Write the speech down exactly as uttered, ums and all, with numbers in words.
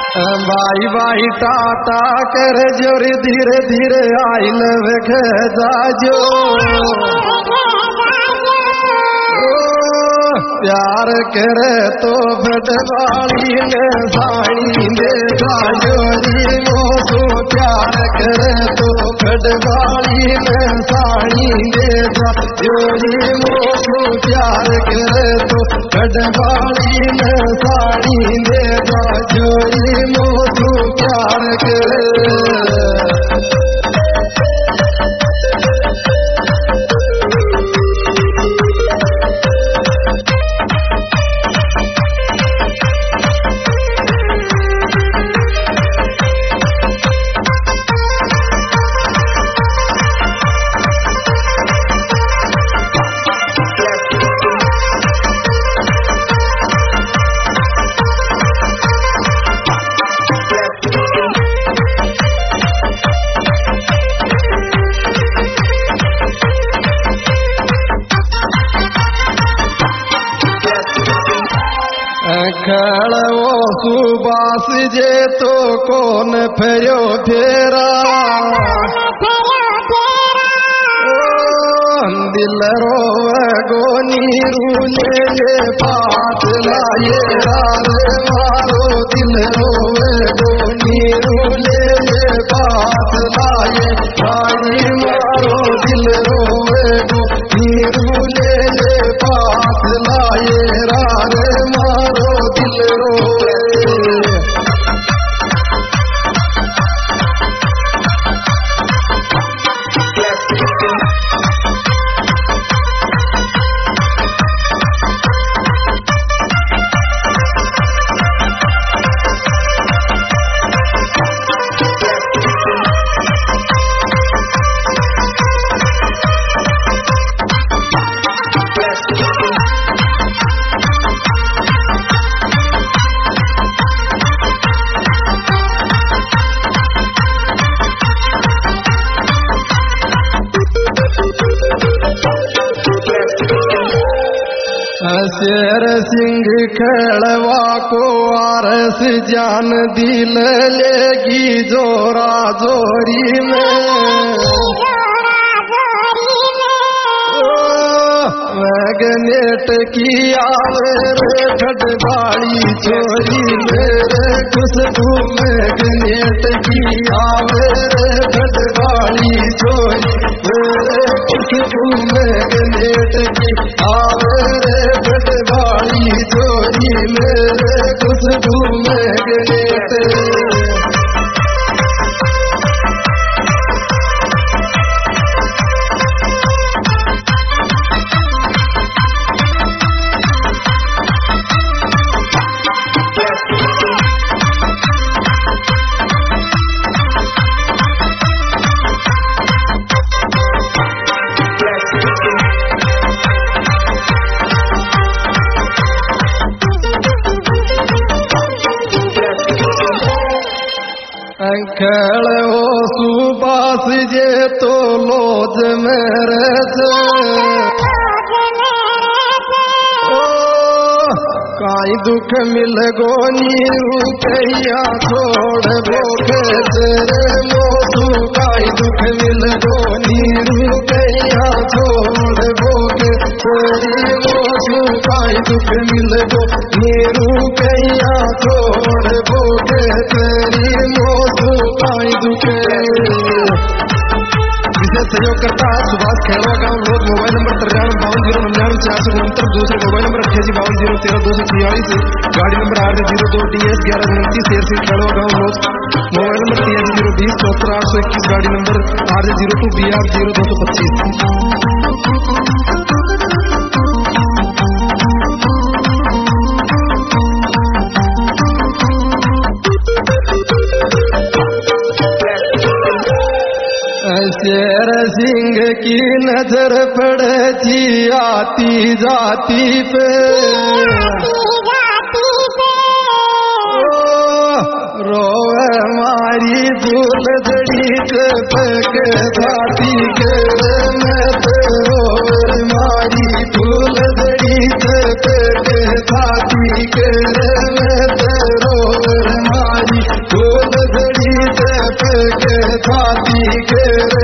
भाई भाई टाटा कर जोर धीरे धीरे आई लव जाजो प्यार करे तो बटवाली ने साड़ी दे जाजोरी मोसो प्यार करे तो बटवाली ने साड़ी दे जाजोरी मोसो प्यार करे तो बटवाली ने साड़ी दे जाजोरी मोसो प्यार करे खेलो सुबास जे तो कौन फेरो फेरा दिल रोवे गोनी रूले ले पात लाए रे मारो दिल रोवे गोनी रूले ले पात लाए रानी मारो दिल रोवे गोनी रूले ले पात लाए रे मारो दिल रोवे शेर सिंह खेलवा को आरस जान दिल लेगी जोरा जोरी में मैगनेट की आवे रे खटवाली चोरी मेरे खुशबू मैगनेट की आवे रे खटवाली चोरी मेरे खुशबू मैगनेट की आवे रे खटवाली चोरी मेरे खुशबू मैगनेट खेलो सुबास जे तो लोज मेरे काई दुख मिल गो नीरू कैया छोड़ बोके तेरे मोसू काई दुख मिल गो नीरू कैया छोड़ बोके तेरी मोसू काई दुख मिल गो नीरू कैया छोड़ बोके तेरी मोसू काई दुख सहयोग करता है सुभाष खेलवा गांव लोग मोबाइल नंबर तिरानवे बावन जीरो निन्यानवे चार सौ उनहत्तर दूसरे मोबाइल नंबर अट्ठासी बावन जीरो तेरह दो सौ छियालीस गाड़ी नंबर आठ जीरो दो डी एस ग्यारह उनतीस शेर से खेलवा गांव लोग मोबाइल नंबर तिरासी जीरो बीस चौहत्तर आठ सौ इक्कीस गाड़ी नंबर आठ zero two B R zero दो सौ पच्चीस शेर सिंह की नजर पड़े थी आती जाती पे रोवे मारी फूल जड़ी के पके जाती के मैं तो रोवे मारी फूल जड़ी के पके जाती के मैं तो रोवे मारी के छाती घेर